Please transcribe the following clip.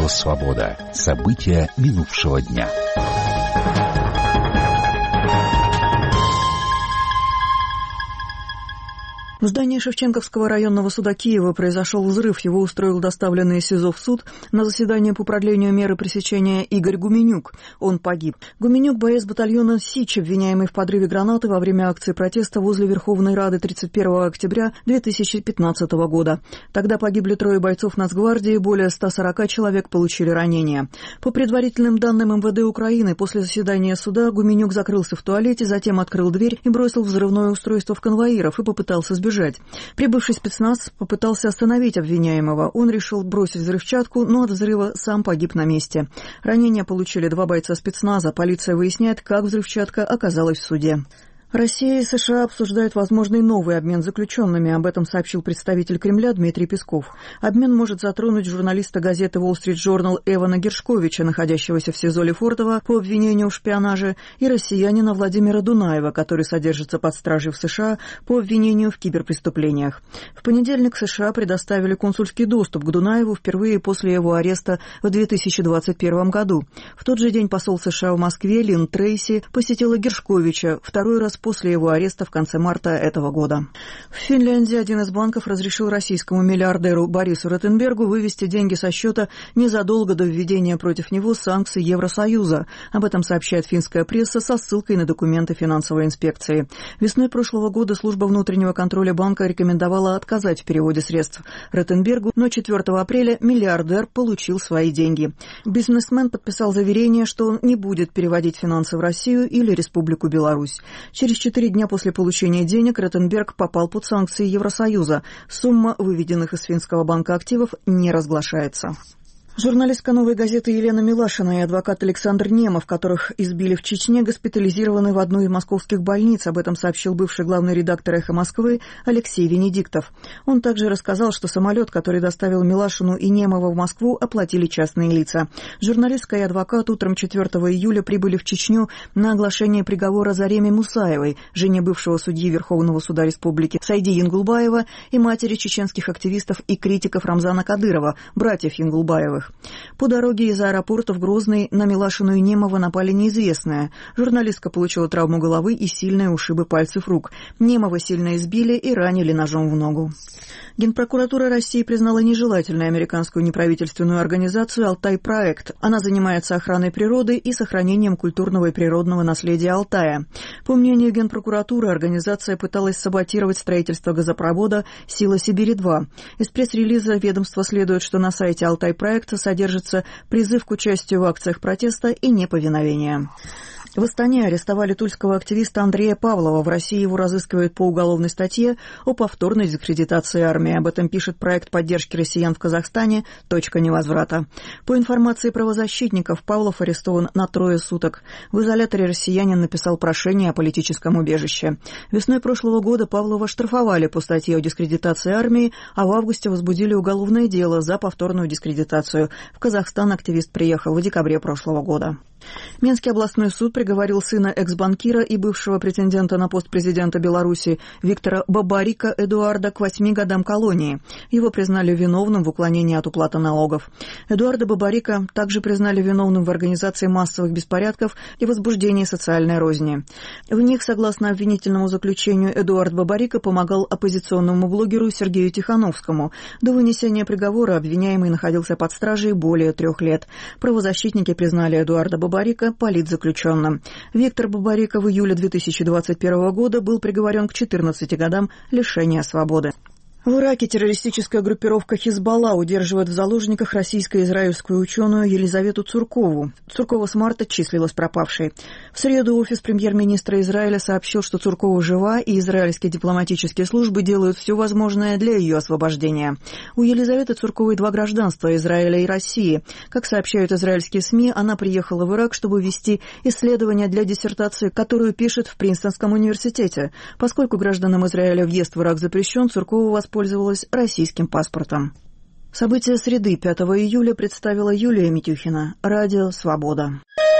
Радио «Свобода». События минувшего дня. В здании Шевченковского районного суда Киева произошел взрыв. Его устроил доставленный из СИЗО в суд на заседание по продлению меры пресечения Игорь Гуменюк. Он погиб. Гуменюк – боец батальона «Сич», обвиняемый в подрыве гранаты во время акции протеста возле Верховной Рады 31 октября 2015 года. Тогда погибли 3 бойцов Нацгвардии, более 140 человек получили ранения. По предварительным данным МВД Украины, после заседания суда Гуменюк закрылся в туалете, затем открыл дверь и бросил взрывное устройство в конвоиров и попытался сбежать. Прибывший спецназ попытался остановить обвиняемого. Он решил бросить взрывчатку, но от взрыва сам погиб на месте. Ранения получили 2 бойца спецназа. Полиция выясняет, как взрывчатка оказалась в суде. Россия и США обсуждают возможный новый обмен заключенными. Об этом сообщил представитель Кремля Дмитрий Песков. Обмен может затронуть журналиста газеты Wall Street Journal Эвана Гершковича, находящегося в СИЗО Лефортово по обвинению в шпионаже, и россиянина Владимира Дунаева, который содержится под стражей в США по обвинению в киберпреступлениях. В понедельник США предоставили консульский доступ к Дунаеву впервые после его ареста в 2021 году. В тот же день посол США в Москве Лин Трейси посетила Гершковича, второй раз после его ареста в конце марта этого года. В Финляндии один из банков разрешил российскому миллиардеру Борису Ротенбергу вывести деньги со счета незадолго до введения против него санкций Евросоюза. Об этом сообщает финская пресса со ссылкой на документы финансовой инспекции. Весной прошлого года служба внутреннего контроля банка рекомендовала отказать в переводе средств Ротенбергу, но 4 апреля миллиардер получил свои деньги. Бизнесмен подписал заверение, что он не будет переводить финансы в Россию или Республику Беларусь. Через 4 дня после получения денег Ротенберг попал под санкции Евросоюза. Сумма выведенных из финского банка активов не разглашается. Журналистка «Новой газеты» Елена Милашина и адвокат Александр Немов, которых избили в Чечне, госпитализированы в одну из московских больниц. Об этом сообщил бывший главный редактор «Эхо Москвы» Алексей Венедиктов. Он также рассказал, что самолет, который доставил Милашину и Немова в Москву, оплатили частные лица. Журналистка и адвокат утром 4 июля прибыли в Чечню на оглашение приговора Зареме Мусаевой, жене бывшего судьи Верховного суда Республики Сайди Янгулбаева и матери чеченских активистов и критиков Рамзана Кадырова, братьев Янгулбаевых. По дороге из аэропорта в Грозный на Милашину и Немова напали неизвестные. Журналистка получила травму головы и сильные ушибы пальцев рук. Немова сильно избили и ранили ножом в ногу. Генпрокуратура России признала нежелательной американскую неправительственную организацию «Алтай-проект». Она занимается охраной природы и сохранением культурного и природного наследия Алтая. По мнению Генпрокуратуры, организация пыталась саботировать строительство газопровода «Сила Сибири-2». Из пресс-релиза ведомства следует, что на сайте «Алтай-проекта» содержится призыв к участию в акциях протеста и неповиновения. В Астане арестовали тульского активиста Андрея Павлова. В России его разыскивают по уголовной статье о повторной дискредитации армии. Об этом пишет проект поддержки россиян в Казахстане «Точка невозврата». По информации правозащитников, Павлов арестован на 3 суток. В изоляторе россиянин написал прошение о политическом убежище. Весной прошлого года Павлова штрафовали по статье о дискредитации армии, а в августе возбудили уголовное дело за повторную дискредитацию. В Казахстан активист приехал в декабре прошлого года. Минский областной суд приговорил сына экс-банкира и бывшего претендента на пост президента Беларуси Виктора Бабарика Эдуарда к 8 годам колонии. Его признали виновным в уклонении от уплаты налогов. Эдуарда Бабарика также признали виновным в организации массовых беспорядков и возбуждении социальной розни. В них, согласно обвинительному заключению, Эдуард Бабарика помогал оппозиционному блогеру Сергею Тихановскому. До вынесения приговора обвиняемый находился под стражей более 3 лет. Правозащитники признали Эдуарда Бабарика политзаключенным. Виктор Бабарика в июле 2021 года был приговорен к 14 годам лишения свободы. В Ираке террористическая группировка «Хизбалла» удерживает в заложниках российско-израильскую ученую Елизавету Цуркову. Цуркова с марта числилась пропавшей. В среду офис премьер-министра Израиля сообщил, что Цуркова жива, и израильские дипломатические службы делают все возможное для ее освобождения. У Елизаветы Цурковой 2 гражданства – Израиля и России. Как сообщают израильские СМИ, она приехала в Ирак, чтобы вести исследования для диссертации, которую пишет в Принстонском университете. Поскольку гражданам Израиля въезд в Ирак запрещен, Цуркова воспользовалась российским паспортом. События среды 5 июля представила Юлия Митюхина. Радио «Свобода».